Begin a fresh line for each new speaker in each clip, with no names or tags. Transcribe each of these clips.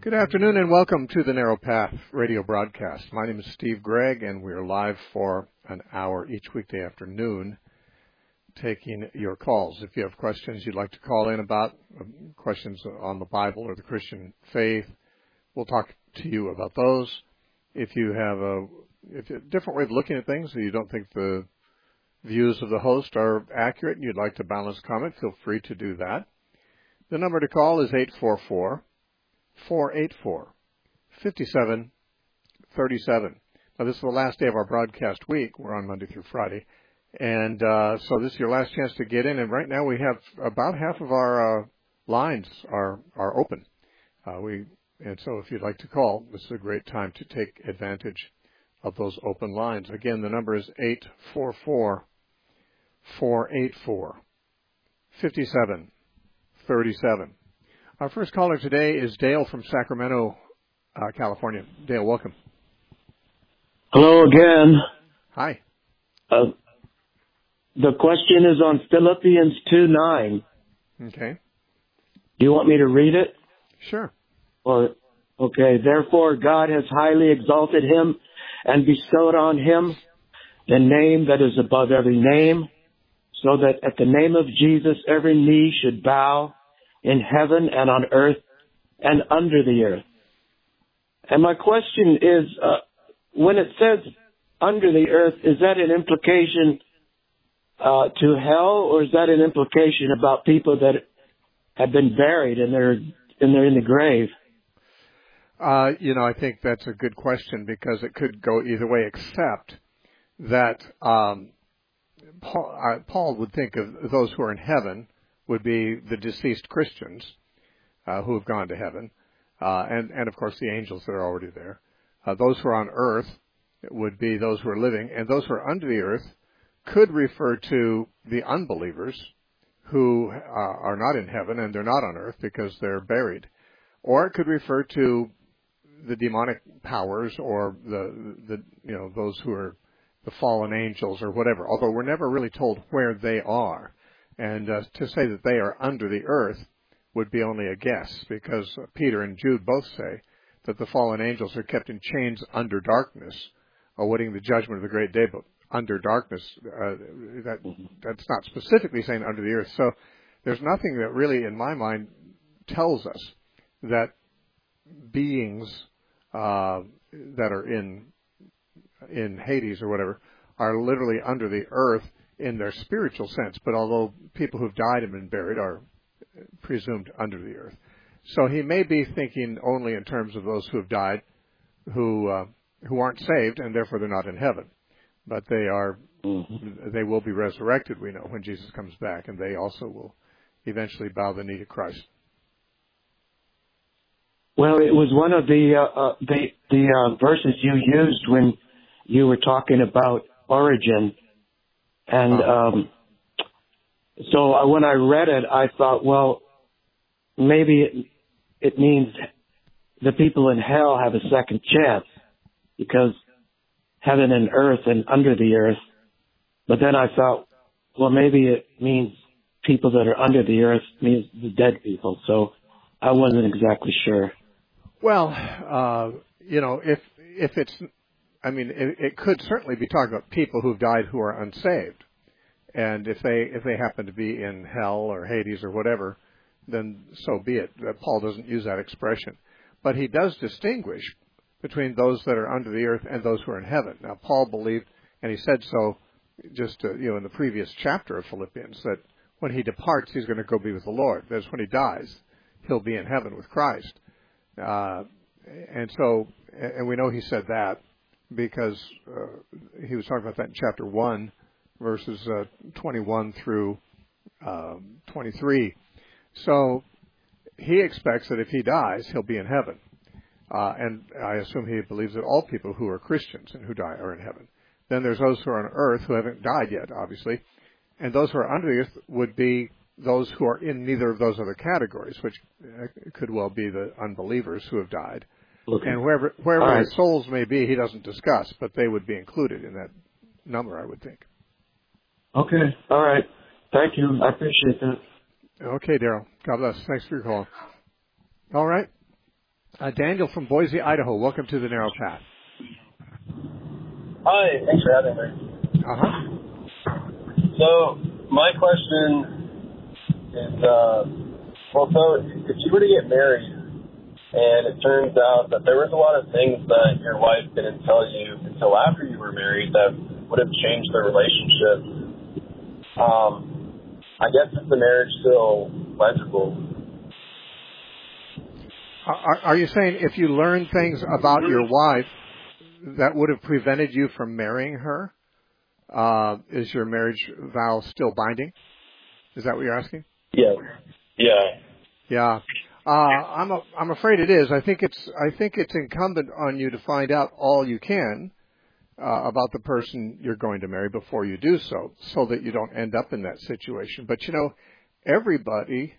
Good afternoon and welcome to the Narrow Path radio broadcast. My name is Steve Gregg and we're live for an hour each weekday afternoon taking your calls. If you have questions you'd like to call in about, questions on the Bible or the Christian faith, we'll talk to you about those. If you have a different way of looking at things, or you don't think the views of the host are accurate and you'd like to balance comment, feel free to do that. The number to call is 844-484-5737. Now, this is the last day of our broadcast week. We're on Monday through Friday. And so this is your last chance to get in. And right now we have about half of our lines are open. And so if you'd like to call, this is a great time to take advantage of those open lines. Again, the number is 844-484-5737. Our first caller today is Dale from Sacramento, California. Dale, welcome.
Hello again.
Hi.
The question is on Philippians 2:9.
Okay.
Do you want me to read it?
Sure.
Okay. Therefore, God has highly exalted him and bestowed on him the name that is above every name, so that at the name of Jesus every knee should bow in heaven and on earth and under the earth. And my question is, when it says under the earth, is that an implication to hell, or is that an implication about people that have been buried and they're in the grave?
I think that's a good question because it could go either way, except that Paul would think of those who are in heaven would be the deceased Christians who have gone to heaven, and of course the angels that are already there. Those who are on earth would be those who are living, and those who are under the earth could refer to the unbelievers who are not in heaven and they're not on earth because they're buried. Or it could refer to the demonic powers or the those who are the fallen angels or whatever, although we're never really told where they are. And to say that they are under the earth would be only a guess, because Peter and Jude both say that the fallen angels are kept in chains under darkness, awaiting the judgment of the great day, but under darkness. That's not specifically saying under the earth. So there's nothing that really, in my mind, tells us that beings that are in Hades or whatever are literally under the earth in their spiritual sense, but although people who've died and been buried are presumed under the earth. So he may be thinking only in terms of those who have died, who aren't saved, and therefore they're not in heaven. But they are, they will be resurrected, we know, when Jesus comes back, and they also will eventually bow the knee to Christ.
Well, it was one of the verses you used when you were talking about origin. And so when I read it, I thought, well, maybe it means the people in hell have a second chance, because heaven and earth and under the earth. But then I thought, well, maybe it means people that are under the earth means the dead people. So I wasn't exactly sure.
Well, if it's, it could certainly be talking about people who've died who are unsaved, and if they happen to be in hell or Hades or whatever, then so be it. Paul doesn't use that expression, but he does distinguish between those that are under the earth and those who are in heaven. Now, Paul believed, and he said so just in the previous chapter of Philippians, that when he departs, he's going to go be with the Lord. That is, when he dies, he'll be in heaven with Christ. And we know he said that because he was talking about that in chapter 1, verses 21 through 23. So he expects that if he dies, he'll be in heaven. And I assume he believes that all people who are Christians and who die are in heaven. Then there's those who are on earth who haven't died yet, obviously. And those who are under the earth would be those who are in neither of those other categories, which could well be the unbelievers who have died. Okay. And wherever their souls may be, he doesn't discuss, but they would be included in that number, I would think.
Okay. All right. Thank you. I appreciate that.
Okay, Daryl. God bless. Thanks for your call. All right. Daniel from Boise, Idaho. Welcome to the Narrow Path.
Hi, thanks for having me. So, my question is, so if you were to get married and it turns out that there was a lot of things that your wife didn't tell you until after you were married that would have changed the relationship, I guess is the marriage still legible?
Are you saying if you learned things about your wife that would have prevented you from marrying her, is your marriage vow still binding? Is that what you're asking?
Yeah.
Yeah. I'm afraid it is. I think it's incumbent on you to find out all you can about the person you're going to marry before you do so that you don't end up in that situation. But everybody,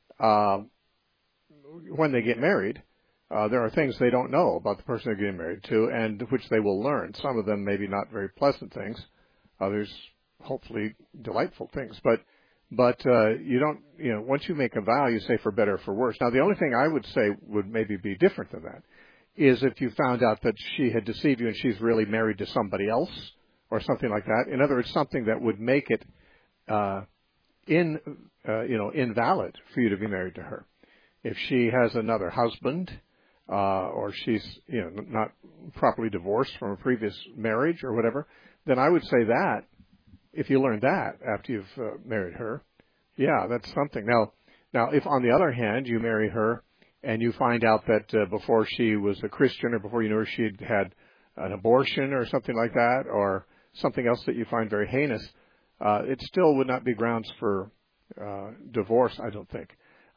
when they get married, there are things they don't know about the person they're getting married to, and which they will learn. Some of them maybe not very pleasant things, others hopefully delightful things. But you don't, once you make a vow, you say for better or for worse. Now, the only thing I would say would maybe be different than that is if you found out that she had deceived you and she's really married to somebody else or something like that. In other words, something that would make it invalid for you to be married to her. If she has another husband, or she's not properly divorced from a previous marriage or whatever, then I would say that if you learn that after you've married her, yeah, that's something. Now, if on the other hand you marry her and you find out that before she was a Christian or before you knew her she'd had an abortion or something like that, or something else that you find very heinous, it still would not be grounds for divorce, I don't think.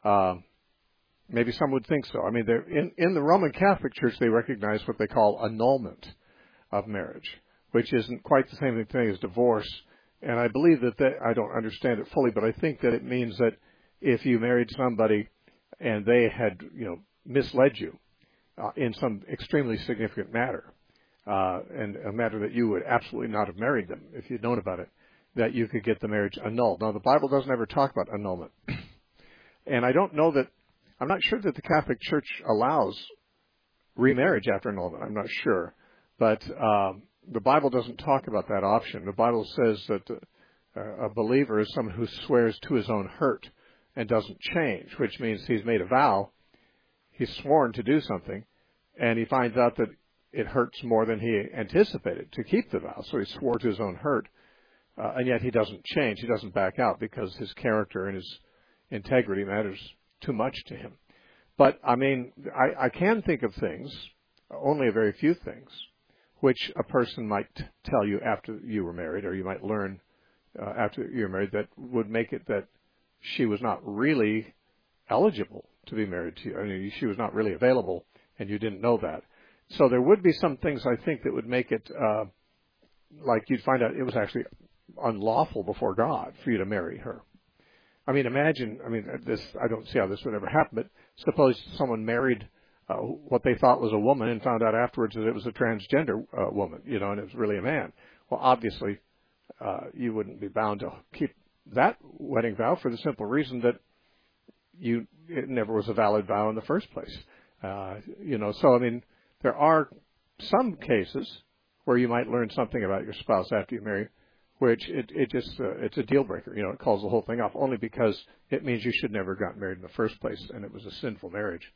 Maybe some would think so. I mean, in the Roman Catholic Church, they recognize what they call annulment of marriage, which isn't quite the same thing as divorce. And I believe that I don't understand it fully, but I think that it means that if you married somebody and they had, misled you in some extremely significant matter, and a matter that you would absolutely not have married them if you'd known about it, that you could get the marriage annulled. Now, the Bible doesn't ever talk about annulment. And I'm not sure that the Catholic Church allows remarriage after annulment. I'm not sure. But the Bible doesn't talk about that option. The Bible says that a believer is someone who swears to his own hurt and doesn't change, which means he's made a vow, he's sworn to do something, and he finds out that it hurts more than he anticipated to keep the vow. So he swore to his own hurt, and yet he doesn't change. He doesn't back out because his character and his integrity matters too much to him. But, I can think of things, only a very few things, which a person might tell you after you were married, or you might learn after you're married, that would make it that she was not really eligible to be married to you. I mean, she was not really available, and you didn't know that. So there would be some things, I think, that would make it like you'd find out it was actually unlawful before God for you to marry her. I mean, imagine, this, I don't see how this would ever happen, but suppose someone married what they thought was a woman and found out afterwards that it was a transgender woman, and it was really a man. Well, obviously, you wouldn't be bound to keep that wedding vow for the simple reason that it never was a valid vow in the first place. So, there are some cases where you might learn something about your spouse after you marry, which it's a deal breaker. It calls the whole thing off only because it means you should never have gotten married in the first place, and it was a sinful marriage.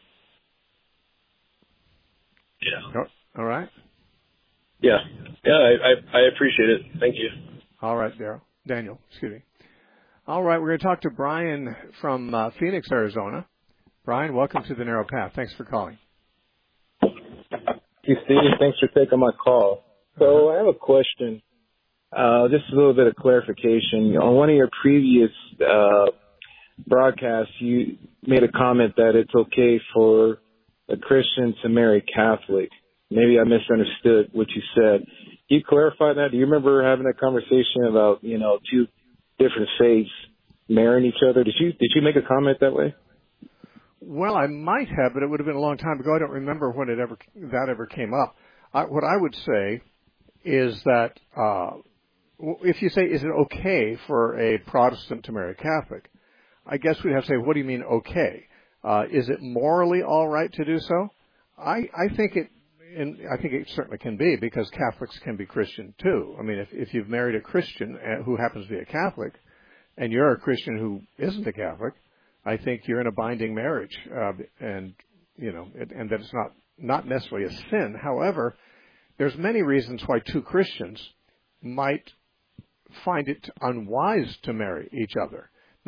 Yeah.
All right.
Yeah. I appreciate it. Thank you.
All right, Daniel. Excuse me. All right, we're going to talk to Brian from Phoenix, Arizona. Brian, welcome to the Narrow Path. Thanks for calling.
Thank you, Steve. Thanks for taking my call. So I have a question. Just a little bit of clarification. On one of your previous broadcasts, you made a comment that it's okay for a Christian to marry Catholic. Maybe I misunderstood what you said. Can you clarify that? Do you remember having a conversation about, two different faiths marrying each other? Did you make a comment that way?
Well, I might have, but it would have been a long time ago. I don't remember when that ever came up. What I would say is that if you say, is it okay for a Protestant to marry a Catholic? I guess we'd have to say, what do you mean okay? Is it morally all right to do so? I think it certainly can be, because Catholics can be Christian too. I mean, if you've married a Christian who happens to be a Catholic, and you're a Christian who isn't a Catholic, I think you're in a binding marriage, and that it's not necessarily a sin. However, there's many reasons why two Christians might find it unwise to marry each other.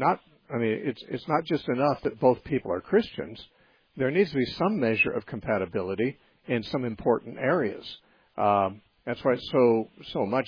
It's not just enough that both people are Christians. There needs to be some measure of compatibility in some important areas. That's why it's so much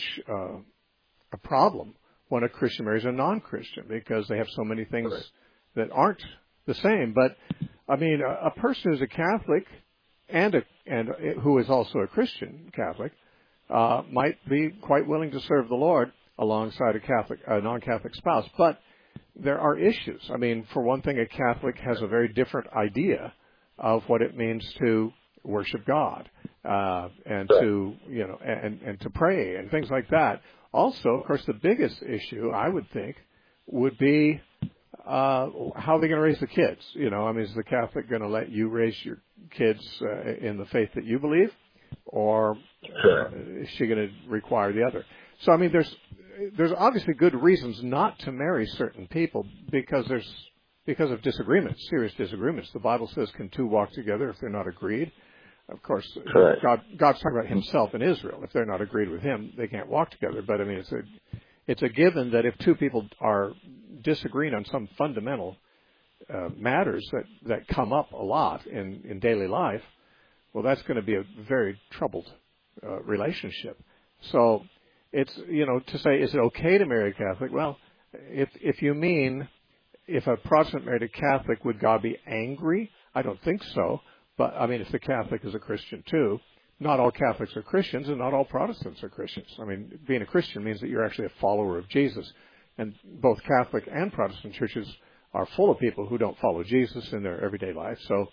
a problem when a Christian marries a non-Christian, because they have so many things that aren't the same. But I mean, a person who's a Catholic and who is also a Christian Catholic might be quite willing to serve the Lord alongside a non-Catholic spouse. But there are issues. I mean, for one thing, a Catholic has a very different idea of what it means to worship God and to and to pray and things like that. Also, of course, the biggest issue I would think would be how are they going to raise the kids? Is the Catholic going to let you raise your kids in the faith that you believe, or is she going to require the other? So, I mean, there's obviously good reasons not to marry certain people because of disagreements, serious disagreements. The Bible says, "Can two walk together if they're not agreed?" Of course, God's talking about Himself and Israel. If they're not agreed with Him, they can't walk together. But I mean, it's a given that if two people are disagreeing on some fundamental matters that come up a lot in daily life, well, that's going to be a very troubled relationship. So it's, to say, is it okay to marry a Catholic? Well, if you mean, if a Protestant married a Catholic, would God be angry? I don't think so. But, I mean, if the Catholic is a Christian too, not all Catholics are Christians and not all Protestants are Christians. I mean, being a Christian means that you're actually a follower of Jesus. And both Catholic and Protestant churches are full of people who don't follow Jesus in their everyday life. So,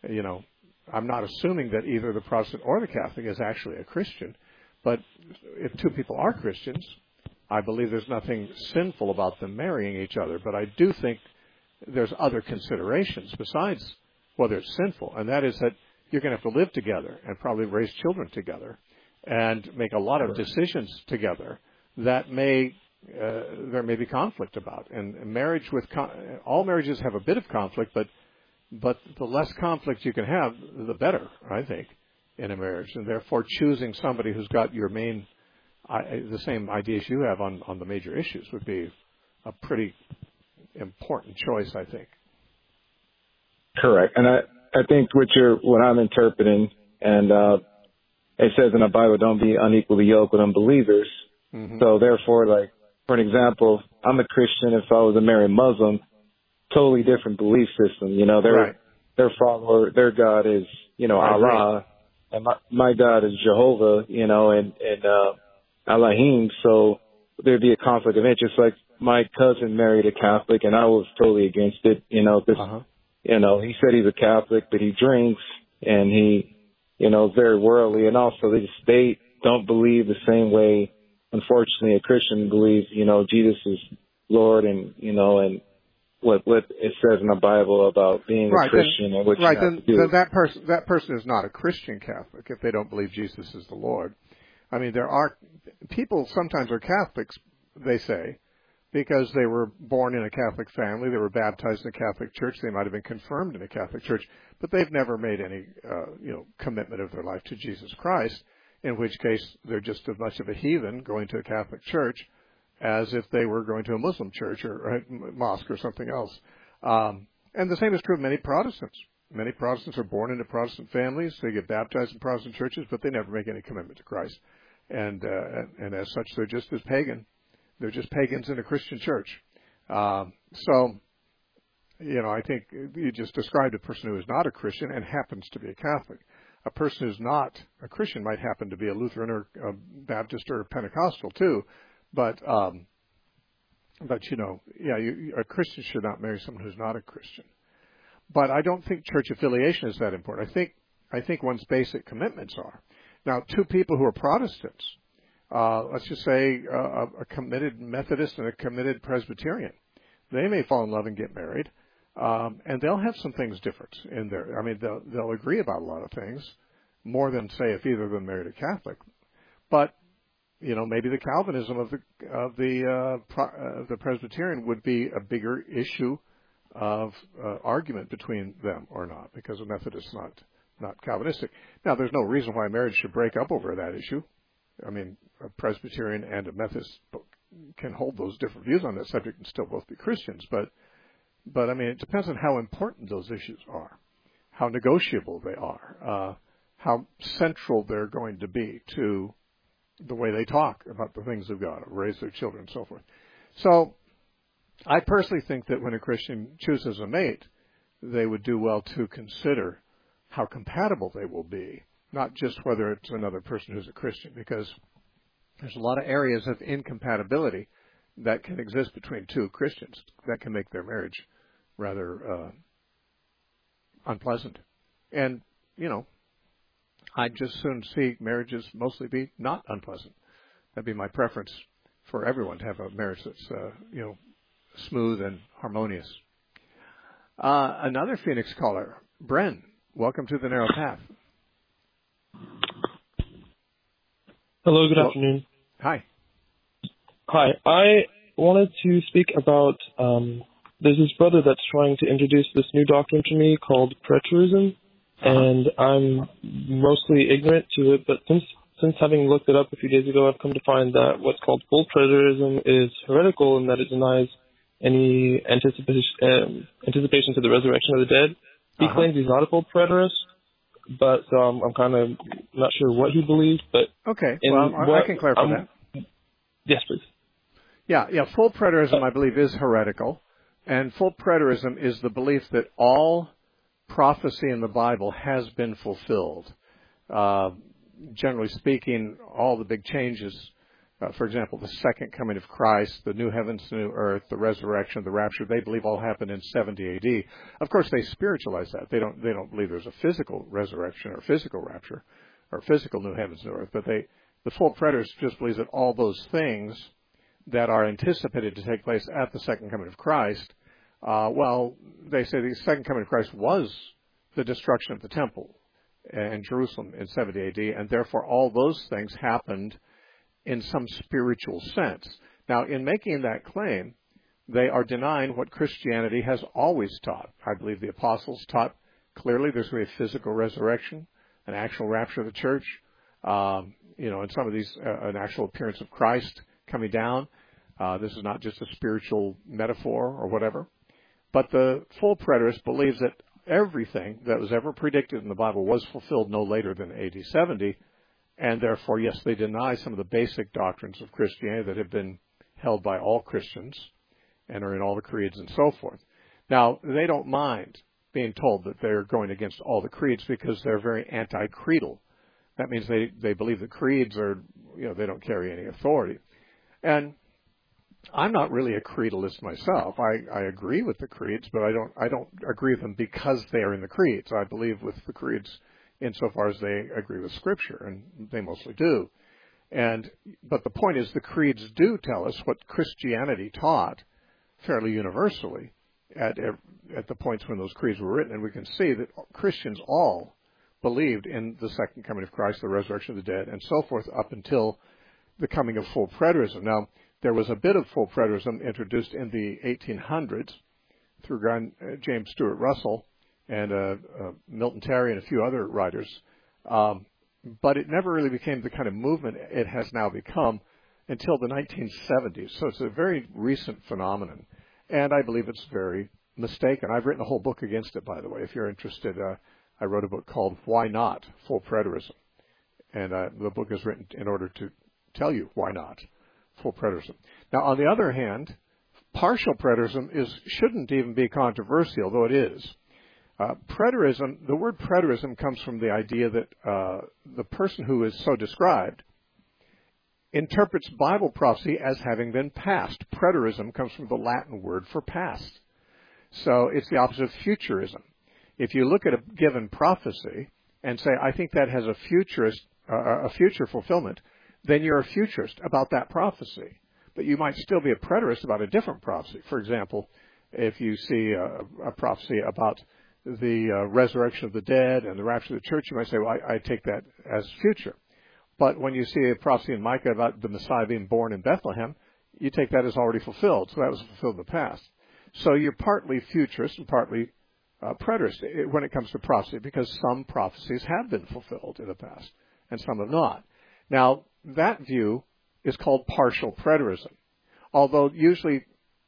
I'm not assuming that either the Protestant or the Catholic is actually a Christian. But if two people are Christians, I believe there's nothing sinful about them marrying each other. But I do think there's other considerations besides whether it's sinful, and that is that you're going to have to live together and probably raise children together and make a lot of decisions together that there may be conflict about. And marriage all marriages have a bit of conflict, but the less conflict you can have, the better, I think, in a marriage. And therefore, choosing somebody who's got the same ideas you have on the major issues would be a pretty important choice, I think.
Correct. And I think what I'm interpreting, and it says in the Bible, don't be unequally yoked with unbelievers. Mm-hmm. So therefore, like, for an example, I'm a Christian. If I was a married Muslim, totally different belief system. Their follower, their God is, Allah, and my God is Jehovah, and Elohim. So there'd be a conflict of interest. Like, my cousin married a Catholic, and I was totally against it, he said he's a Catholic, but he drinks, and he, is very worldly. And also, they don't believe the same way, unfortunately, a Christian believes, Jesus is Lord, and, and what it says in the Bible about being a Christian and what you have to do.
Then that person is not a Christian Catholic if they don't believe Jesus is the Lord. I mean, there are people sometimes are Catholics, they say, because they were born in a Catholic family, they were baptized in a Catholic church, they might have been confirmed in a Catholic church, but they've never made any, commitment of their life to Jesus Christ, in which case they're just as much of a heathen going to a Catholic church as if they were going to a Muslim church or a mosque or something else. And the same is true of many Protestants. Many Protestants are born into Protestant families, they get baptized in Protestant churches, but they never make any commitment to Christ. And as such, they're just as pagan. They're just pagans in a Christian church. So, I think you just described a person who is not a Christian and happens to be a Catholic. A person who's not a Christian might happen to be a Lutheran or a Baptist or a Pentecostal too. But a Christian should not marry someone who's not a Christian. But I don't think church affiliation is that important. I think one's basic commitments are. Now, two people who are Protestants, let's just say a committed Methodist and a committed Presbyterian, they may fall in love and get married. And they'll have some things different in there. I mean, they'll agree about a lot of things, more than, say, if either of them married a Catholic. But, maybe the Calvinism of the Presbyterian would be a bigger issue of argument between them or not, because a Methodist not Calvinistic. Now, there's no reason why marriage should break up over that issue. I mean, a Presbyterian and a Methodist can hold those different views on that subject and still both be Christians. But I mean, it depends on how important those issues are, how negotiable they are, how central they're going to be to the way they talk about the things of God, raise their children, and so forth. So I personally think that when a Christian chooses a mate, they would do well to consider how compatible they will be, not just whether it's another person who's a Christian, because there's a lot of areas of incompatibility that can exist between two Christians that can make their marriage rather unpleasant. And, I'd just soon see marriages mostly be not unpleasant. That'd be my preference for everyone, to have a marriage that's, smooth and harmonious. Another Phoenix caller, Bren, welcome to the Narrow Path.
Hello, good afternoon.
Hi.
Hi, I wanted to speak about, there's this brother that's trying to introduce this new doctrine to me called preterism, and I'm mostly ignorant to it, but since having looked it up a few days ago, I've come to find that what's called full preterism is heretical in that it denies any anticipation to the resurrection of the dead. He claims he's not a full preterist, but so I'm kind of not sure what he believes. But
okay, I can clarify that.
Yes, please.
Yeah. Full preterism, I believe, is heretical, and full preterism is the belief that all prophecy in the Bible has been fulfilled. Generally speaking, all the big changes, for example, the second coming of Christ, the new heavens, the new earth, the resurrection, the rapture, they believe all happened in 70 AD. Of course, they spiritualize that. They don't believe there's a physical resurrection or physical rapture or physical new heavens, new earth. But the full preterist just believes that all those things that are anticipated to take place at the second coming of Christ, they say the second coming of Christ was the destruction of the temple in Jerusalem in 70 AD, and therefore all those things happened in some spiritual sense. Now, in making that claim, they are denying what Christianity has always taught. I believe the apostles taught clearly there's going to be a physical resurrection, an actual rapture of the church, and some of these, an actual appearance of Christ coming down. This is not just a spiritual metaphor or whatever. But the full preterist believes that everything that was ever predicted in the Bible was fulfilled no later than AD 70, and therefore, yes, they deny some of the basic doctrines of Christianity that have been held by all Christians and are in all the creeds and so forth. Now, they don't mind being told that they're going against all the creeds because they're very anti-creedal. That means they believe the creeds are, they don't carry any authority. And I'm not really a creedalist myself. I agree with the creeds, but I don't agree with them because they are in the creeds. I believe with the creeds insofar as they agree with Scripture, and they mostly do. But the point is, the creeds do tell us what Christianity taught fairly universally at the points when those creeds were written, and we can see that Christians all believed in the second coming of Christ, the resurrection of the dead, and so forth, up until the coming of full preterism. Now, there was a bit of full preterism introduced in the 1800s through James Stuart Russell and Milton Terry and a few other writers, but it never really became the kind of movement it has now become until the 1970s. So it's a very recent phenomenon, and I believe it's very mistaken. I've written a whole book against it, by the way. If you're interested, I wrote a book called Why Not Full Preterism, and the book is written in order to tell you why not full preterism. Now, on the other hand, partial preterism shouldn't even be controversial, though it is. Preterism, the word preterism comes from the idea that the person who is so described interprets Bible prophecy as having been past. Preterism comes from the Latin word for past. So it's the opposite of futurism. If you look at a given prophecy and say, I think that has a future fulfillment, then you're a futurist about that prophecy. But you might still be a preterist about a different prophecy. For example, If you see a prophecy about the resurrection of the dead and the rapture of the church, you might say, well, I take that as future. But when you see a prophecy in Micah about the Messiah being born in Bethlehem, you take that as already fulfilled. So that was fulfilled in the past. So you're partly futurist and partly preterist when it comes to prophecy, because some prophecies have been fulfilled in the past and some have not. Now, that view is called partial preterism. Although usually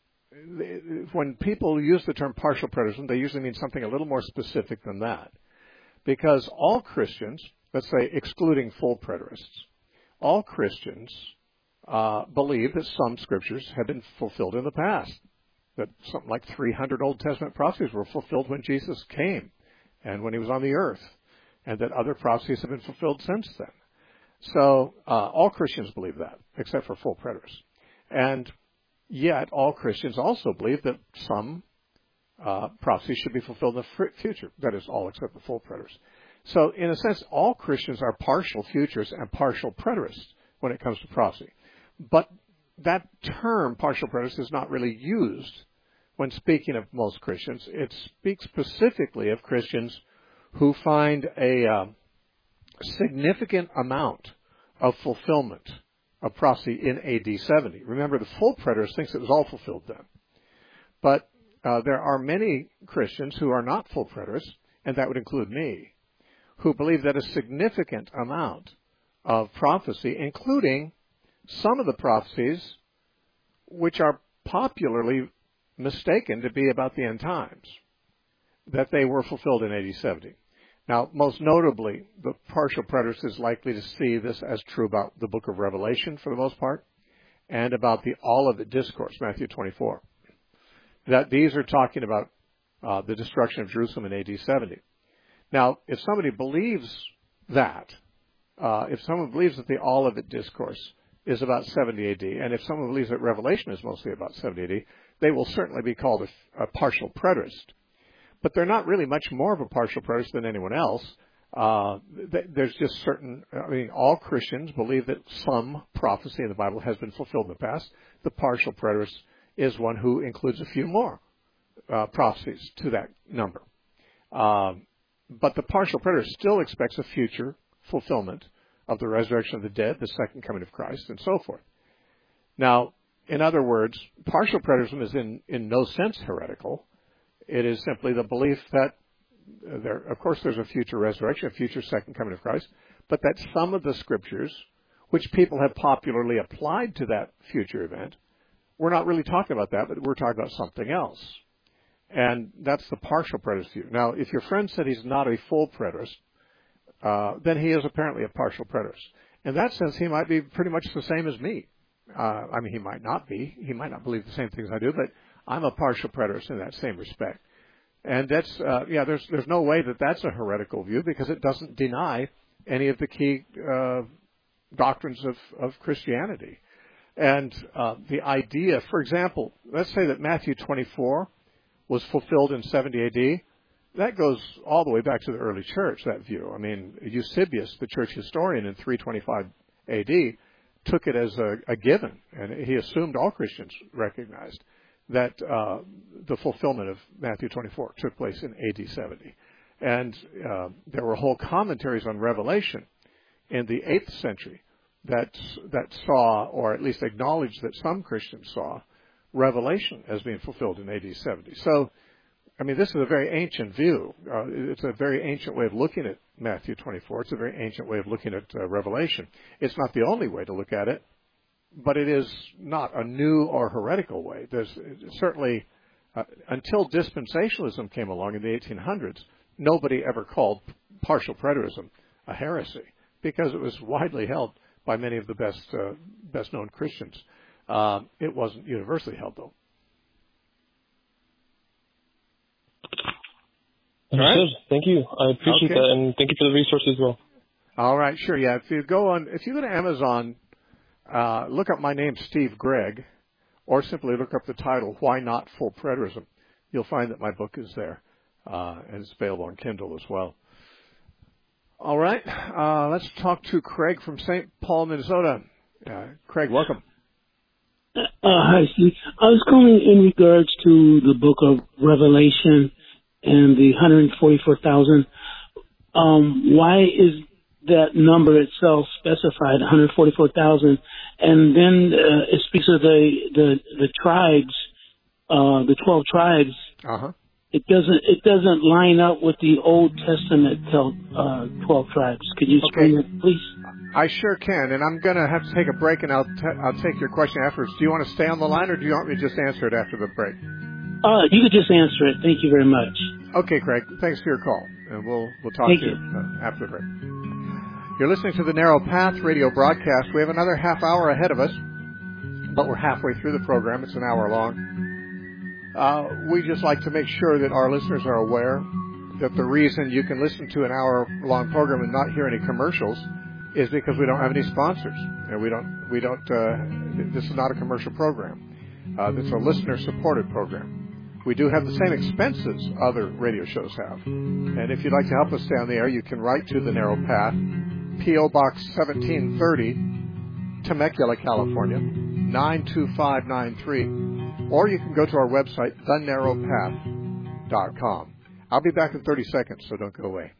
when people use the term partial preterism, they usually mean something a little more specific than that. Because all Christians, let's say excluding full preterists, all Christians believe that some scriptures have been fulfilled in the past. That something like 300 Old Testament prophecies were fulfilled when Jesus came and when he was on the earth, and that other prophecies have been fulfilled since then. So all Christians believe that, except for full preterists. And yet all Christians also believe that some prophecies should be fulfilled in the future. That is, all except the full preterists. So in a sense, all Christians are partial futurists and partial preterists when it comes to prophecy. But that term, partial preterist, is not really used when speaking of most Christians. It speaks specifically of Christians who find a significant amount of fulfillment of prophecy in AD 70. Remember, the full preterist thinks it was all fulfilled then. But there are many Christians who are not full preterists, and that would include me, who believe that a significant amount of prophecy, including some of the prophecies which are popularly mistaken to be about the end times, that they were fulfilled in AD 70. Now, most notably, the partial preterist is likely to see this as true about the book of Revelation for the most part, and about the Olivet Discourse, Matthew 24. That these are talking about the destruction of Jerusalem in AD 70. Now, if somebody believes that, if someone believes that the Olivet Discourse is about 70 AD, and if someone believes that Revelation is mostly about 70 AD, they will certainly be called a partial preterist. But they're not really much more of a partial preterist than anyone else. There's just all Christians believe that some prophecy in the Bible has been fulfilled in the past. The partial preterist is one who includes a few more prophecies to that number. But the partial preterist still expects a future fulfillment of the resurrection of the dead, the second coming of Christ, and so forth. Now, in other words, partial preterism is in no sense heretical. It is simply the belief that there's a future resurrection, a future second coming of Christ, but that some of the scriptures, which people have popularly applied to that future event, we're not really talking about that, but we're talking about something else. And that's the partial preterist view. Now, if your friend said he's not a full preterist, then he is apparently a partial preterist. In that sense, he might be pretty much the same as me. He might not be. He might not believe the same things I do, but I'm a partial preterist in that same respect. And that's, there's no way that that's a heretical view, because it doesn't deny any of the key doctrines of Christianity. And the idea, for example, let's say that Matthew 24 was fulfilled in 70 AD. That goes all the way back to the early church, that view. Eusebius, the church historian in 325 AD, took it as a given, and he assumed all Christians recognized that the fulfillment of Matthew 24 took place in AD 70. And there were whole commentaries on Revelation in the 8th century that saw, or at least acknowledged that some Christians saw, Revelation as being fulfilled in AD 70. So, this is a very ancient view. It's a very ancient way of looking at Matthew 24. It's a very ancient way of looking at Revelation. It's not the only way to look at it, but it is not a new or heretical way. There's certainly, until dispensationalism came along in the 1800s, nobody ever called partial preterism a heresy, because it was widely held by many of the best known Christians. It wasn't universally held, though.
Understood. Right. Thank you. I appreciate that, and thank you for the resources as well.
All right, sure. Yeah, if you go to Amazon, look up my name, Steve Gregg, or simply look up the title, Why Not Full Preterism. You'll find that my book is there, and it's available on Kindle as well. All right, let's talk to Craig from St. Paul, Minnesota. Craig, welcome.
Hi, Steve. I was calling in regards to the book of Revelation and the 144,000. Why is that number itself specified, 144,000? And then it speaks of the tribes, the 12 tribes.
Uh-huh.
It doesn't line up with the Old Testament 12 tribes. Could you explain that, please?
I sure can, and I'm going to have to take a break, and I'll take your question afterwards. Do you want to stay on the line, or do you want me to just answer it after the break?
You could just answer it. Thank you very much.
Okay, Craig. Thanks for your call, and we'll talk to you after the break. You're listening to the Narrow Path radio broadcast. We have another half hour ahead of us, but we're halfway through the program. It's an hour long. We just like to make sure that our listeners are aware that the reason you can listen to an hour-long program and not hear any commercials is because we don't have any sponsors, and we don't. This is not a commercial program. This is a listener-supported program. We do have the same expenses other radio shows have, and if you'd like to help us stay on the air, you can write to the Narrow Path, P.O. Box 1730, Temecula, California 92593, or you can go to our website, thenarrowpath.com. I'll be back in 30 seconds, so don't go away.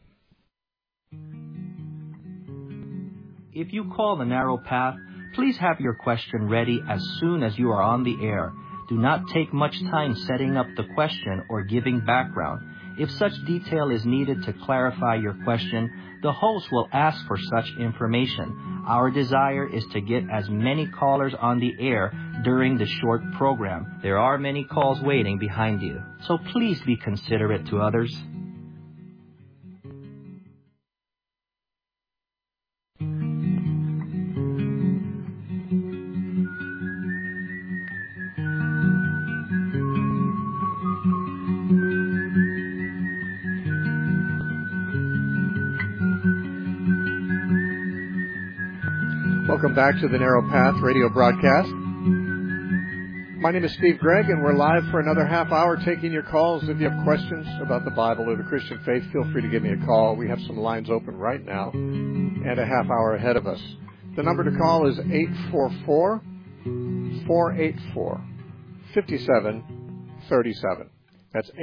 If you call the Narrow Path, please have your question ready as soon as you are on the air. Do not take much time setting up the question or giving background. If such detail is needed to clarify your question, the host will ask for such information. Our desire is to get as many callers on the air during the short program. There are many calls waiting behind you, so please be considerate to others.
Welcome back to the Narrow Path radio broadcast. My name is Steve Gregg, and we're live for another half hour taking your calls. If you have questions about the Bible or the Christian faith, feel free to give me a call. We have some lines open right now and a half hour ahead of us. The number to call is 844-484-5737. That's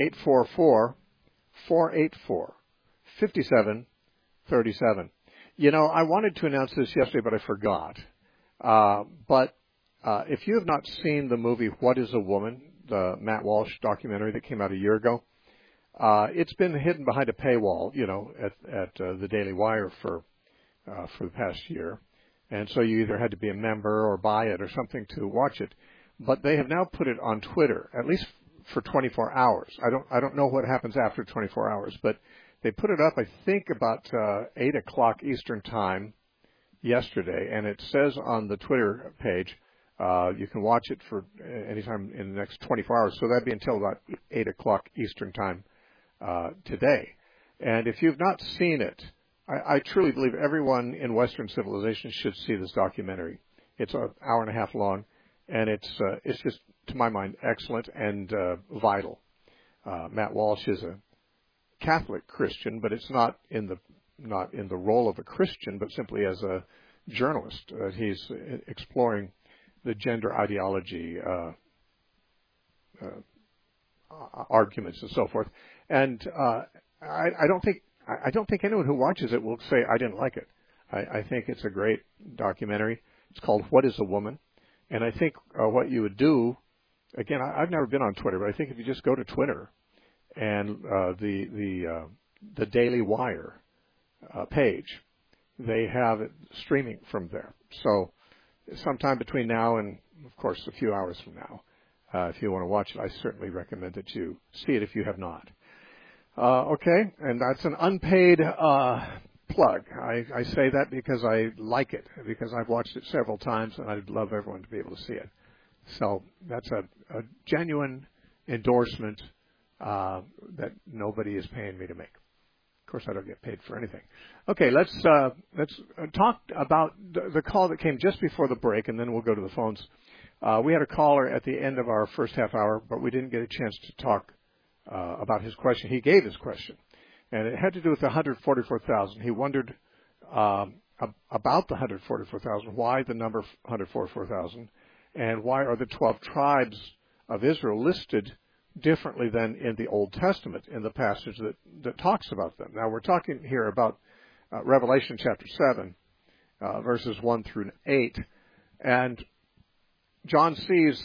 844-484-5737. You know, I wanted to announce this yesterday, but I forgot. But if you have not seen the movie What is a Woman, the Matt Walsh documentary that came out a year ago, it's been hidden behind a paywall, you know, at the Daily Wire for the past year. And so you either had to be a member or buy it or something to watch it. But they have now put it on Twitter, at least for 24 hours. I don't know what happens after 24 hours, but they put it up, I think, about 8 o'clock Eastern Time yesterday, and it says on the Twitter page you can watch it for any time in the next 24 hours. So that'd be until about 8 o'clock Eastern Time today. And if you've not seen it, I truly believe everyone in Western civilization should see this documentary. It's an hour and a half long, and it's just, to my mind, excellent and vital. Matt Walsh is a Catholic Christian, but it's not in the role of a Christian, but simply as a journalist. He's exploring the gender ideology arguments and so forth. And I don't think anyone who watches it will say I didn't like it. I think it's a great documentary. It's called What is a Woman? And I think what you would do, again, I've never been on Twitter, but I think if you just go to Twitter and the Daily Wire page, they have it streaming from there. So sometime between now and, of course, a few hours from now, if you want to watch it, I certainly recommend that you see it if you have not. Okay, and that's an unpaid plug. I say that because I like it, because I've watched it several times, and I'd love everyone to be able to see it. So that's a genuine endorsement that nobody is paying me to make. Of course, I don't get paid for anything. Okay, let's talk about the call that came just before the break, and then we'll go to the phones. We had a caller at the end of our first half hour, but we didn't get a chance to talk about his question. He gave his question, and it had to do with the 144,000. He wondered about the 144,000, why the number 144,000, And why are the 12 tribes of Israel listed differently than in the Old Testament, in the passage that talks about them? Now, we're talking here about Revelation chapter 7, verses 1 through 8. And John sees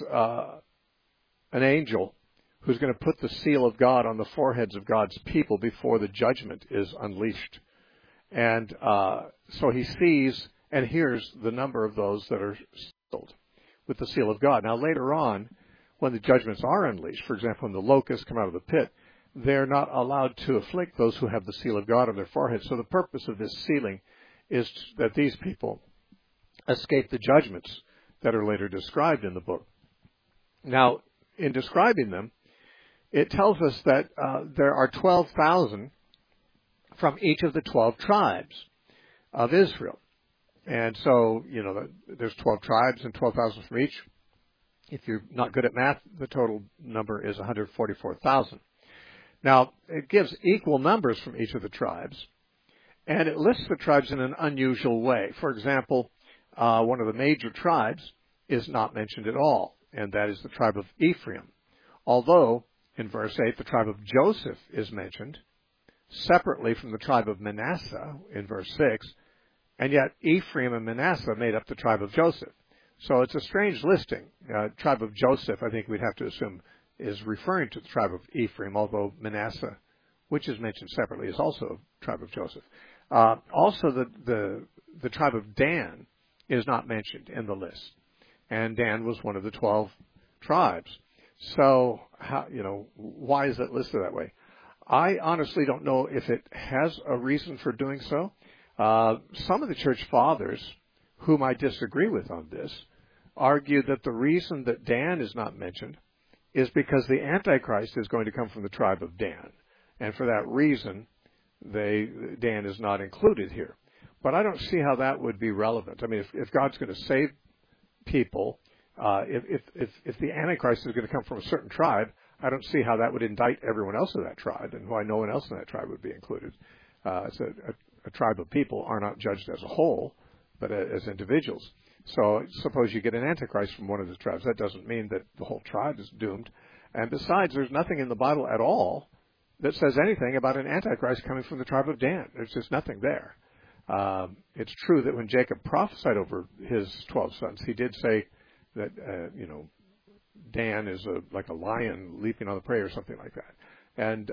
an angel who's going to put the seal of God on the foreheads of God's people before the judgment is unleashed. And so he sees and hears the number of those that are sealed with the seal of God. Now, later on, when the judgments are unleashed, for example, when the locusts come out of the pit, they're not allowed to afflict those who have the seal of God on their foreheads. So the purpose of this sealing is that these people escape the judgments that are later described in the book. Now, in describing them, it tells us that there are 12,000 from each of the 12 tribes of Israel. And so, there's 12 tribes and 12,000 from each. If you're not good at math, the total number is 144,000. Now, it gives equal numbers from each of the tribes, and it lists the tribes in an unusual way. For example, one of the major tribes is not mentioned at all, and that is the tribe of Ephraim. Although, in verse 8, the tribe of Joseph is mentioned separately from the tribe of Manasseh in verse 6, and yet Ephraim and Manasseh made up the tribe of Joseph. So it's a strange listing. Tribe of Joseph, I think we'd have to assume, is referring to the tribe of Ephraim, although Manasseh, which is mentioned separately, is also a tribe of Joseph. Also, the tribe of Dan is not mentioned in the list, and Dan was one of the 12 tribes. So, why is it listed that way? I honestly don't know if it has a reason for doing so. Some of the church fathers, whom I disagree with on this, argue that the reason that Dan is not mentioned is because the Antichrist is going to come from the tribe of Dan. And for that reason, Dan is not included here. But I don't see how that would be relevant. I mean, if God's going to save people, if the Antichrist is going to come from a certain tribe, I don't see how that would indict everyone else of that tribe and why no one else in that tribe would be included. It's a tribe of people are not judged as a whole, but as individuals. So suppose you get an Antichrist from one of the tribes. That doesn't mean that the whole tribe is doomed. And besides, there's nothing in the Bible at all that says anything about an Antichrist coming from the tribe of Dan. There's just nothing there. It's true that when Jacob prophesied over his 12 sons, he did say that, Dan is like a lion leaping on the prey or something like that. And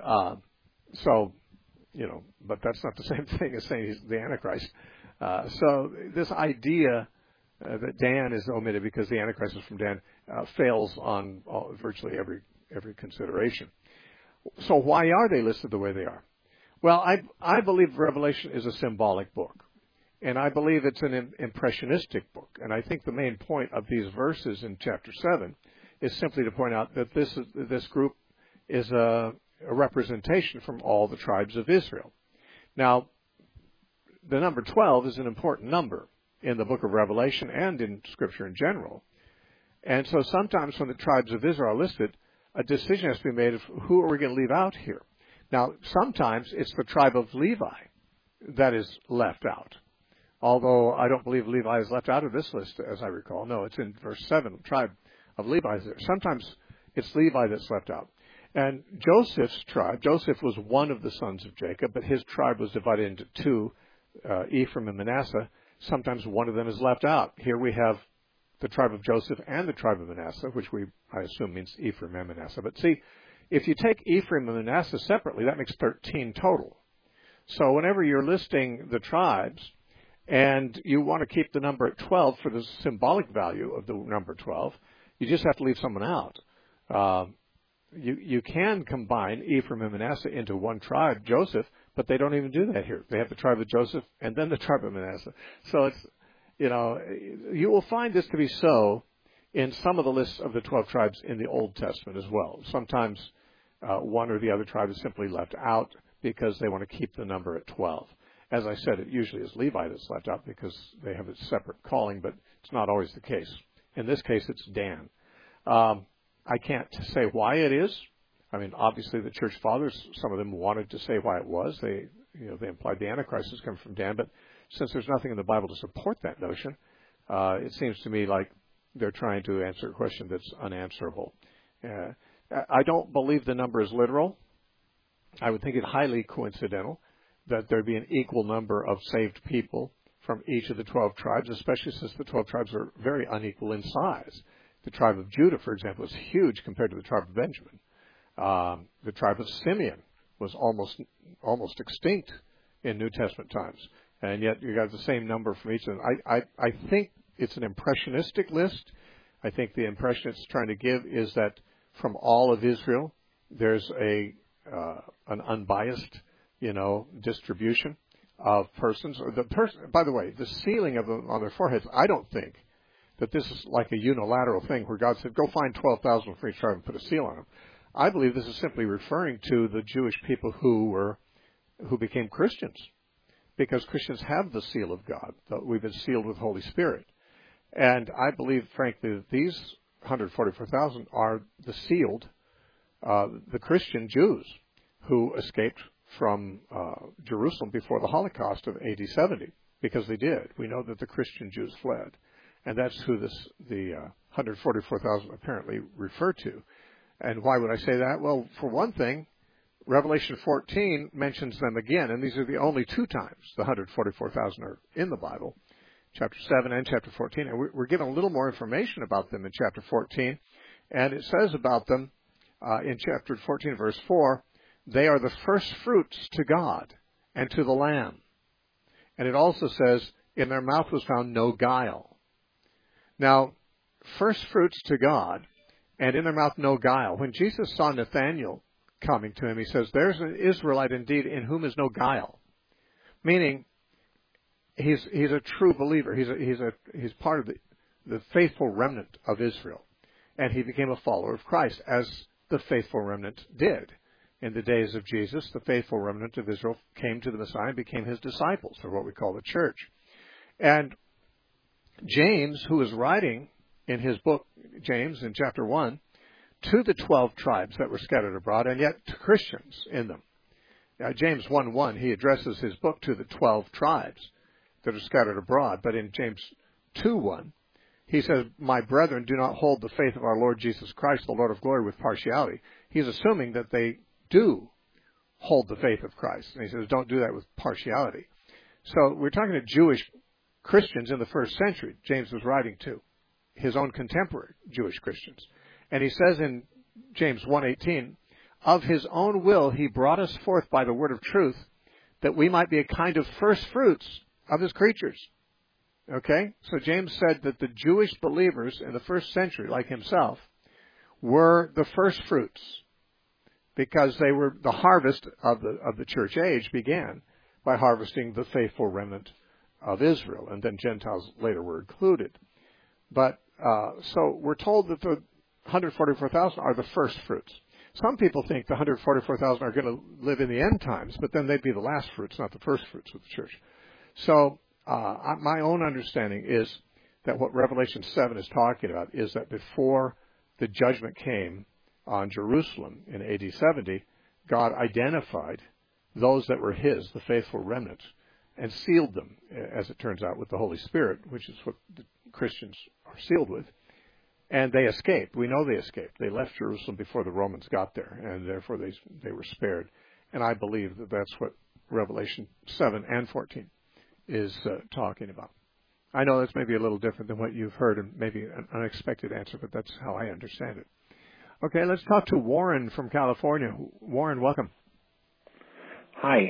but that's not the same thing as saying he's the Antichrist. So this idea that Dan is omitted because the Antichrist is from Dan fails on virtually every consideration. So why are they listed the way they are? Well, I believe Revelation is a symbolic book, and I believe it's an impressionistic book. And I think the main point of these verses in chapter 7 is simply to point out that this group is a representation from all the tribes of Israel. Now, the number 12 is an important number in the book of Revelation and in Scripture in general. And so sometimes when the tribes of Israel are listed, a decision has to be made of who are we going to leave out here. Now, sometimes it's the tribe of Levi that is left out. Although I don't believe Levi is left out of this list, as I recall. No, it's in verse 7, the tribe of Levi is there. Sometimes it's Levi that's left out. And Joseph's tribe, Joseph was one of the sons of Jacob, but his tribe was divided into two, Ephraim and Manasseh. Sometimes one of them is left out. Here we have the tribe of Joseph and the tribe of Manasseh, which I assume means Ephraim and Manasseh. But see, if you take Ephraim and Manasseh separately, that makes 13 total. So whenever you're listing the tribes and you want to keep the number at 12 for the symbolic value of the number 12, you just have to leave someone out. You can combine Ephraim and Manasseh into one tribe, Joseph, but they don't even do that here. They have the tribe of Joseph and then the tribe of Manasseh. So it's, you will find this to be so in some of the lists of the 12 tribes in the Old Testament as well. Sometimes one or the other tribe is simply left out because they want to keep the number at 12. As I said, it usually is Levi that's left out because they have a separate calling, but it's not always the case. In this case, it's Dan. I can't say why it is. I mean, obviously the church fathers, some of them wanted to say why it was. They implied the Antichrist is coming from Dan, but since there's nothing in the Bible to support that notion, it seems to me like they're trying to answer a question that's unanswerable. I don't believe the number is literal. I would think it highly coincidental that there be an equal number of saved people from each of the 12 tribes, especially since the 12 tribes are very unequal in size. The tribe of Judah, for example, is huge compared to the tribe of Benjamin. The tribe of Simeon was almost extinct in New Testament times, and yet you got the same number from each of them. I think it's an impressionistic list. I think the impression it's trying to give is that from all of Israel, there's an unbiased, distribution of persons. By the way, the sealing of them on their foreheads, I don't think that this is like a unilateral thing where God said, go find 12,000 from each tribe and put a seal on them. I believe this is simply referring to the Jewish people who became Christians, because Christians have the seal of God. We've been sealed with the Holy Spirit. And I believe, frankly, that these 144,000 are the sealed, the Christian Jews who escaped from Jerusalem before the Holocaust of AD 70, because they did. We know that the Christian Jews fled. And that's who the 144,000 apparently refer to. And why would I say that? Well, for one thing, Revelation 14 mentions them again, and these are the only two times the 144,000 are in the Bible, chapter 7 and chapter 14. And we're given a little more information about them in chapter 14. And it says about them in chapter 14, verse 4, they are the first fruits to God and to the Lamb. And it also says, in their mouth was found no guile. Now, first fruits to God and in their mouth no guile. When Jesus saw Nathanael coming to him, he says, there's an Israelite indeed in whom is no guile. Meaning, he's a true believer. He's part of the faithful remnant of Israel. And he became a follower of Christ, as the faithful remnant did. In the days of Jesus, the faithful remnant of Israel came to the Messiah and became his disciples, or what we call the church. And James, who is writing in his book, James, in chapter 1, to the 12 tribes that were scattered abroad, and yet to Christians in them. James 1:1, he addresses his book to the 12 tribes that are scattered abroad. But in James 2:1, he says, my brethren, do not hold the faith of our Lord Jesus Christ, the Lord of glory, with partiality. He's assuming that they do hold the faith of Christ. And he says, don't do that with partiality. So we're talking to Jewish Christians in the first century, James was writing to, his own contemporary Jewish Christians. And he says in James 1:18, of his own will he brought us forth by the word of truth, that we might be a kind of first fruits of his creatures. Okay? So James said that the Jewish believers in the first century, like himself, were the first fruits, because they were the harvest of the church age began by harvesting the faithful remnant of Israel, and then Gentiles later were included. But so we're told that the 144,000 are the first fruits. Some people think the 144,000 are going to live in the end times, but then they'd be the last fruits, not the first fruits of the church. So my own understanding is that what Revelation 7 is talking about is that before the judgment came on Jerusalem in AD 70, God identified those that were his, the faithful remnant, and sealed them, as it turns out, with the Holy Spirit, which is what the Christians are sealed with. And they escaped. We know they escaped. They left Jerusalem before the Romans got there, and therefore they were spared. And I believe that that's what Revelation 7 and 14 is talking about. I know that's maybe a little different than what you've heard, and maybe an unexpected answer, but that's how I understand it. Okay, let's talk to Warren from California. Warren, welcome.
Hi.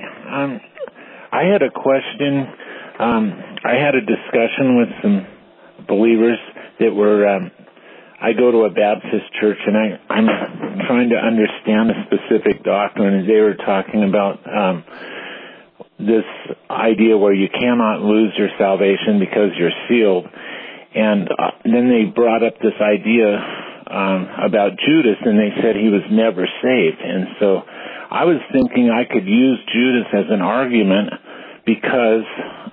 I had a question. I had a discussion with some believers that were, I go to a Baptist church, and I'm trying to understand a specific doctrine, and they were talking about this idea where you cannot lose your salvation because you're sealed. And then they brought up this idea about Judas, and they said he was never saved. And so I was thinking I could use Judas as an argument because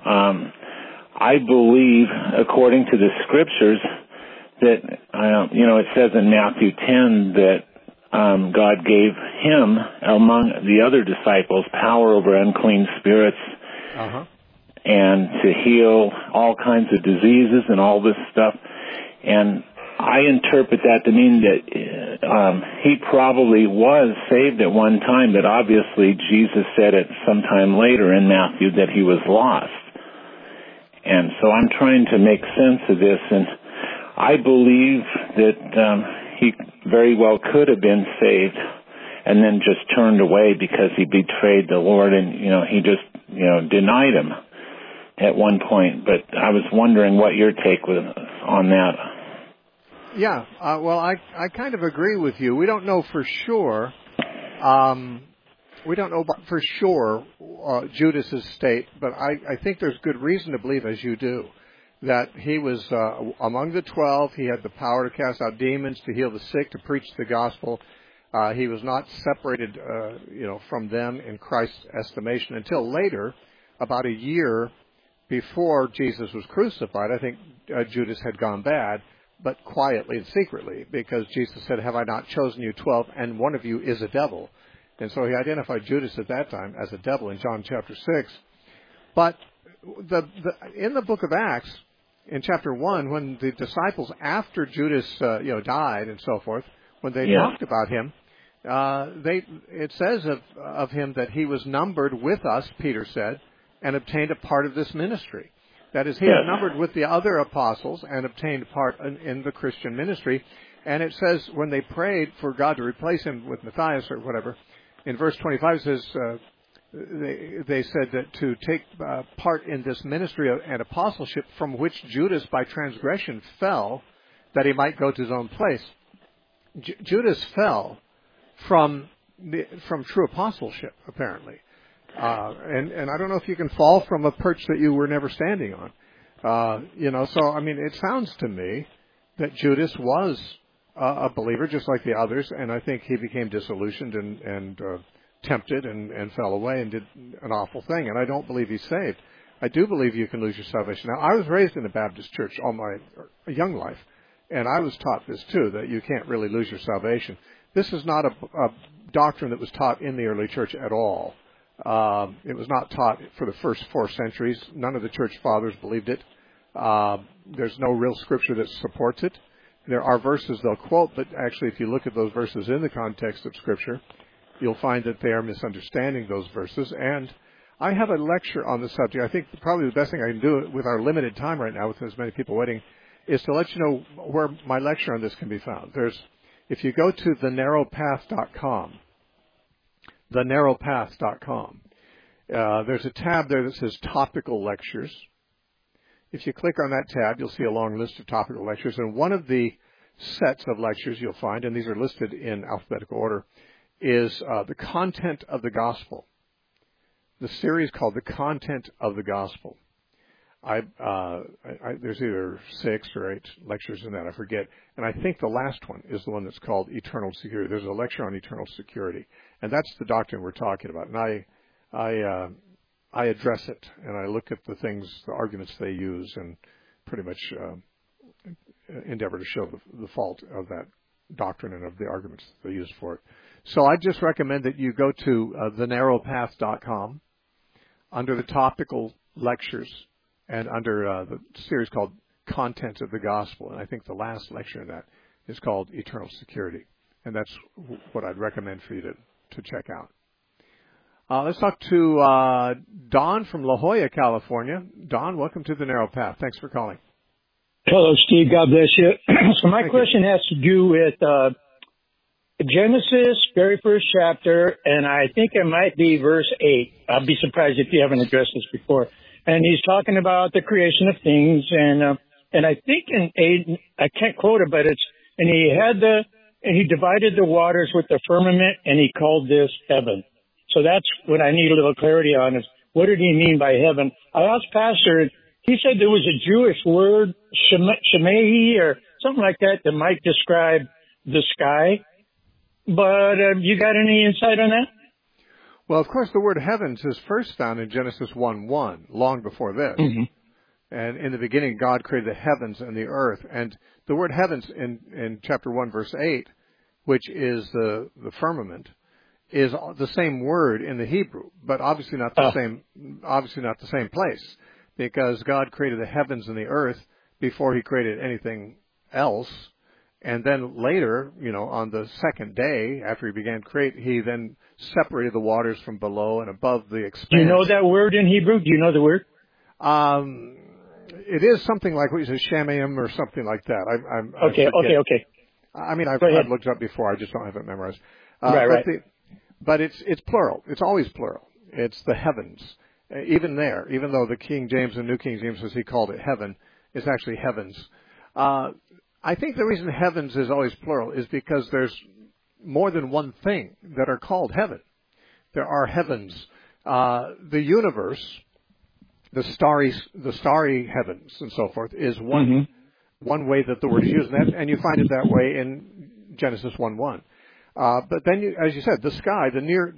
I believe, according to the scriptures, that, it says in Matthew 10 that God gave him, among the other disciples, power over unclean spirits.
Uh-huh.
and to heal all kinds of diseases and all this stuff. And I interpret that to mean that he probably was saved at one time, but obviously Jesus said it sometime later in Matthew that he was lost. And so I'm trying to make sense of this, and I believe that he very well could have been saved and then just turned away because he betrayed the Lord, and he just denied him at one point. But I was wondering what your take was on that.
Yeah, well, I kind of agree with you. We don't know for sure. We don't know for sure Judas's state, but I think there's good reason to believe, as you do, that he was among the 12. He had the power to cast out demons, to heal the sick, to preach the gospel. He was not separated, from them in Christ's estimation until later, about a year before Jesus was crucified. I think Judas had gone bad, but quietly and secretly, because Jesus said, "Have I not chosen you 12, and one of you is a devil?" And so he identified Judas at that time as a devil in John chapter 6. But in the book of Acts, in chapter 1, when the disciples, after Judas died and so forth, when they talked about him, it says of him that he was numbered with us, Peter said, and obtained a part of this ministry. That is, he was numbered with the other apostles and obtained part in the Christian ministry. And it says when they prayed for God to replace him with Matthias or whatever, in verse 25 it says they said that to take part in this ministry and apostleship from which Judas by transgression fell, that he might go to his own place. Judas fell from true apostleship, apparently. And I don't know if you can fall from a perch that you were never standing on. So, I mean, it sounds to me that Judas was a believer just like the others, and I think he became disillusioned and tempted and fell away and did an awful thing, and I don't believe he's saved. I do believe you can lose your salvation. Now, I was raised in a Baptist church all my young life, and I was taught this too, that you can't really lose your salvation. This is not a doctrine that was taught in the early church at all. It was not taught for the first 4 centuries. None of the church fathers believed it. There's no real scripture that supports it. There are verses they'll quote, but actually if you look at those verses in the context of Scripture, you'll find that they are misunderstanding those verses. And I have a lecture on the subject. I think probably the best thing I can do with our limited time right now, with as many people waiting, is to let you know where my lecture on this can be found. If you go to thenarrowpath.com, thenarrowpath.com, there's a tab there that says Topical Lectures. If you click on that tab, you'll see a long list of topical lectures, and one of the sets of lectures you'll find, and these are listed in alphabetical order, is the content of the gospel. The series called The Content of the Gospel. There's either 6 or 8 lectures in that, I forget, and I think the last one is the one that's called Eternal Security. There's a lecture on eternal security, and that's the doctrine we're talking about. And I address it, and I look at the arguments they use, and pretty much endeavor to show the fault of that doctrine and of the arguments they use for it. So I just recommend that you go to thenarrowpath.com under the topical lectures and under the series called Content of the Gospel. And I think the last lecture in that is called Eternal Security. And that's what I'd recommend for you to check out. Let's talk to Don from La Jolla, California. Don, welcome to The Narrow Path. Thanks for calling.
Hello, Steve. God bless you. So my
Thank
question has to do with Genesis, very first chapter, and I think it might be verse 8. I'll be surprised if you haven't addressed this before. And he's talking about the creation of things, and I think in 8, I can't quote it, but and he divided the waters with the firmament, and he called this heaven. So that's what I need a little clarity on, is what did he mean by heaven? I asked Pastor, he said there was a Jewish word, Shemahi, or something like that might describe the sky. But you got any insight on that?
Well, of course, the word heavens is first found in Genesis 1:1, long before this. Mm-hmm. And in the beginning, God created the heavens and the earth. And the word heavens in chapter 1, verse 8, which is the firmament, is the same word in the Hebrew, but obviously not the same place. because God created the heavens and the earth before he created anything else. And then later, on the second day after he began to create, he then separated the waters from below and above the expanse.
Do you know that word in Hebrew? Do you know the word?
It is something like what you say, shamayim or something like that.
Okay.
I mean, I've looked it up before. I just don't have it memorized.
Right.
But it's plural. It's always plural. It's the heavens. Even there, even though the King James and New King James says he called it heaven, it's actually heavens. I think the reason heavens is always plural is because there's more than one thing that are called heaven. There are heavens. The universe, the starry heavens and so forth is one way that the word is used, and you find it that way in Genesis 1:1. But then, as you said, the sky, the near,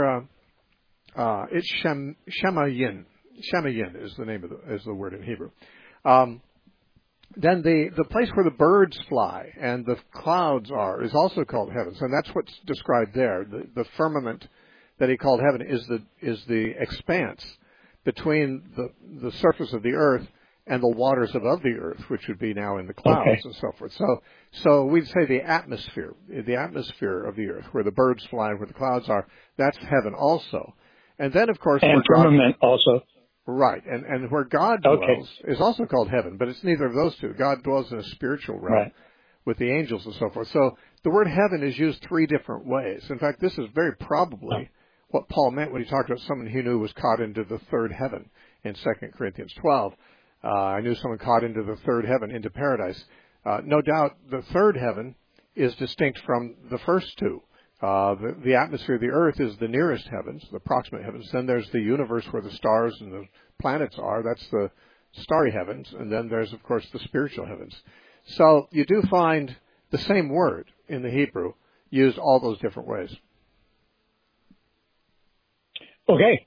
it's Shemayin. Shemayin is the name is the word in Hebrew. Then the place where the birds fly and the clouds are is also called heavens, and that's what's described there. The firmament that he called heaven is the expanse between the surface of the earth and the waters above the earth, which would be now in the clouds and so forth. So we'd say the atmosphere of the earth, where the birds fly, where the clouds are, that's heaven also. And then, of course,
and firmament also.
Right, and where God dwells is also called heaven, but it's neither of those two. God dwells in a spiritual realm with the angels and so forth. So the word heaven is used three different ways. In fact, this is very probably what Paul meant when he talked about someone he knew was caught into the third heaven in 2 Corinthians 12. I knew someone caught into the third heaven, into paradise. No doubt the third heaven is distinct from the first two. The atmosphere of the earth is the nearest heavens, the proximate heavens. Then there's the universe where the stars and the planets are. That's the starry heavens. And then there's, of course, the spiritual heavens. So you do find the same word in the Hebrew used all those different ways.
Okay,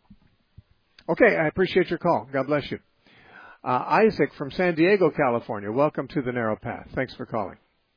I appreciate your call. God bless you. Isaac from San Diego, California. Welcome to the Narrow Path. Thanks for calling.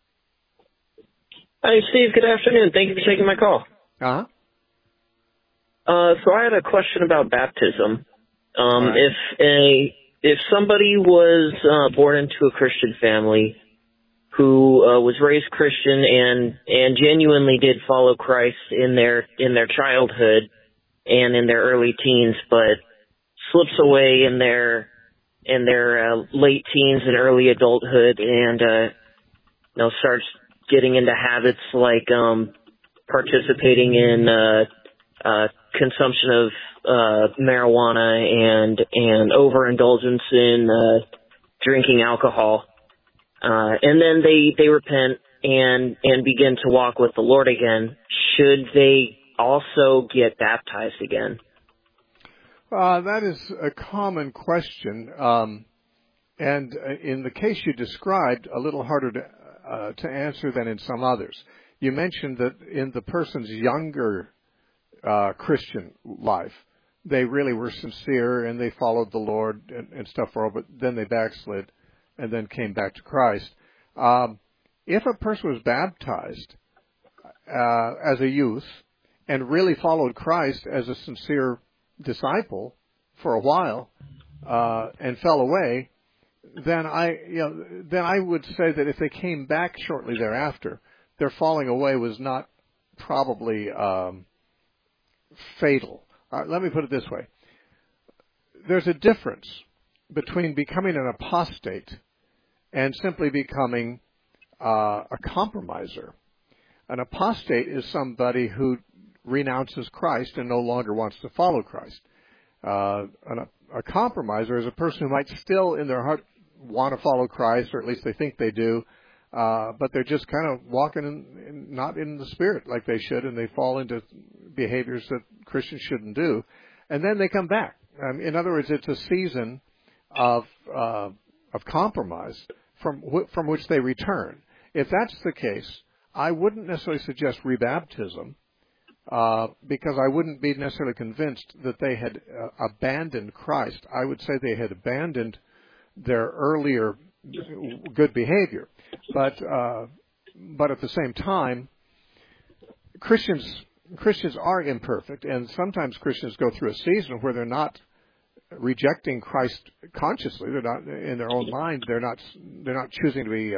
Hi, Steve. Good afternoon. Thank you for taking my call.
Uh-huh.
So I had a question about baptism.
Right.
If somebody was born into a Christian family who was raised Christian and genuinely did follow Christ in their childhood and in their early teens, but slips away in their late teens and early adulthood and starts getting into habits like participating in consumption of marijuana and overindulgence in drinking alcohol, and then they repent and begin to walk with the Lord again. Should they also get baptized again?
That is a common question, and in the case you described, a little harder to answer than in some others. You mentioned that in the person's younger Christian life, they really were sincere and they followed the Lord and stuff, but then they backslid and then came back to Christ. If a person was baptized as a youth and really followed Christ as a sincere disciple for a while and fell away, then I would say that if they came back shortly thereafter, their falling away was not probably fatal. Let me put it this way. There's a difference between becoming an apostate and simply becoming a compromiser. An apostate is somebody who renounces Christ and no longer wants to follow Christ. A compromiser is a person who might still in their heart want to follow Christ, or at least they think they do, but they're just kind of walking not in the Spirit like they should, and they fall into behaviors that Christians shouldn't do, and then they come back. In other words, it's a season of compromise from which they return. If that's the case, I wouldn't necessarily suggest rebaptism, because I wouldn't be necessarily convinced that they had abandoned Christ. I would say they had abandoned their earlier good behavior. But at the same time, Christians are imperfect, and sometimes Christians go through a season where they're not rejecting Christ consciously. They're not in their own mind. They're not choosing to be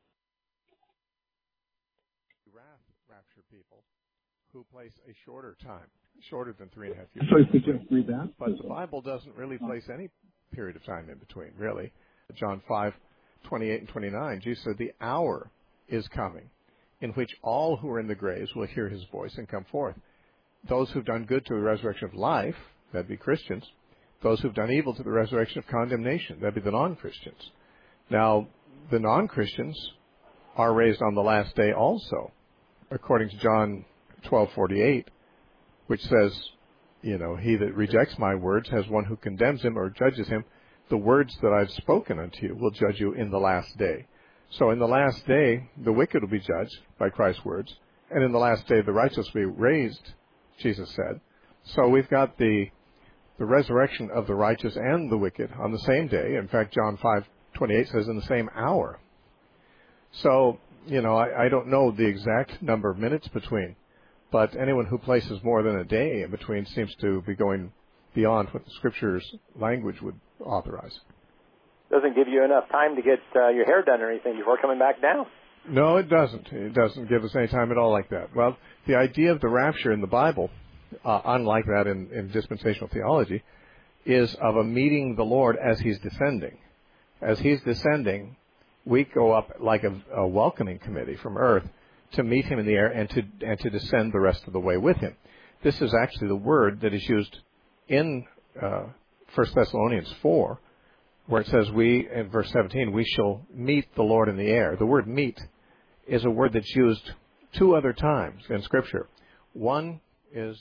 rapture people who place a shorter time, shorter than 3.5 years.
So could you read that?
But the Bible doesn't really place any period of time in between, really. John 5:28 and 29, Jesus said, "The hour is coming in which all who are in the graves will hear his voice and come forth. Those who've done good to the resurrection of life," that'd be Christians. "Those who've done evil to the resurrection of condemnation," that'd be the non-Christians. Now, the non-Christians are raised on the last day also, according to John 12:48, which says, "He that rejects my words has one who condemns him or judges him. The words that I've spoken unto you will judge you in the last day." So in the last day, the wicked will be judged by Christ's words, and in the last day, the righteous will be raised, Jesus said. So we've got the resurrection of the righteous and the wicked on the same day. In fact, John 5:28 says in the same hour. So, I don't know the exact number of minutes between, but anyone who places more than a day in between seems to be going beyond what the Scripture's language would authorize.
Doesn't give you enough time to get your hair done or anything before coming back down.
No, it doesn't. It doesn't give us any time at all like that. Well, the idea of the rapture in the Bible, unlike that in dispensational theology, is of a meeting the Lord as he's descending. As he's descending, we go up like a welcoming committee from earth to meet him in the air and to descend the rest of the way with him. This is actually the word that is used in 1 Thessalonians 4, where it says in verse 17, we shall meet the Lord in the air. The word meet is a word that's used 2 other times in Scripture. One is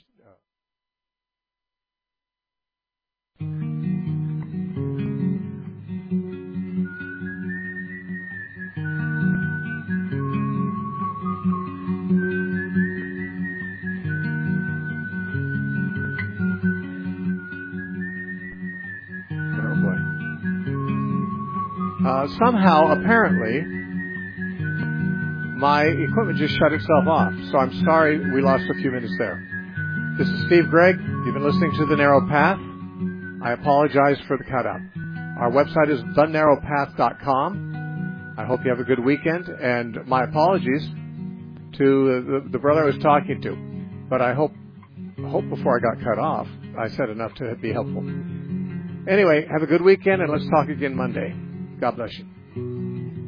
somehow, apparently, my equipment just shut itself off. So I'm sorry we lost a few minutes there. This is Steve Gregg. You've been listening to The Narrow Path. I apologize for the cutout. Our website is thenarrowpath.com. I hope you have a good weekend. And my apologies to the brother I was talking to. But I hope before I got cut off, I said enough to be helpful. Anyway, have a good weekend, and let's talk again Monday. God bless you.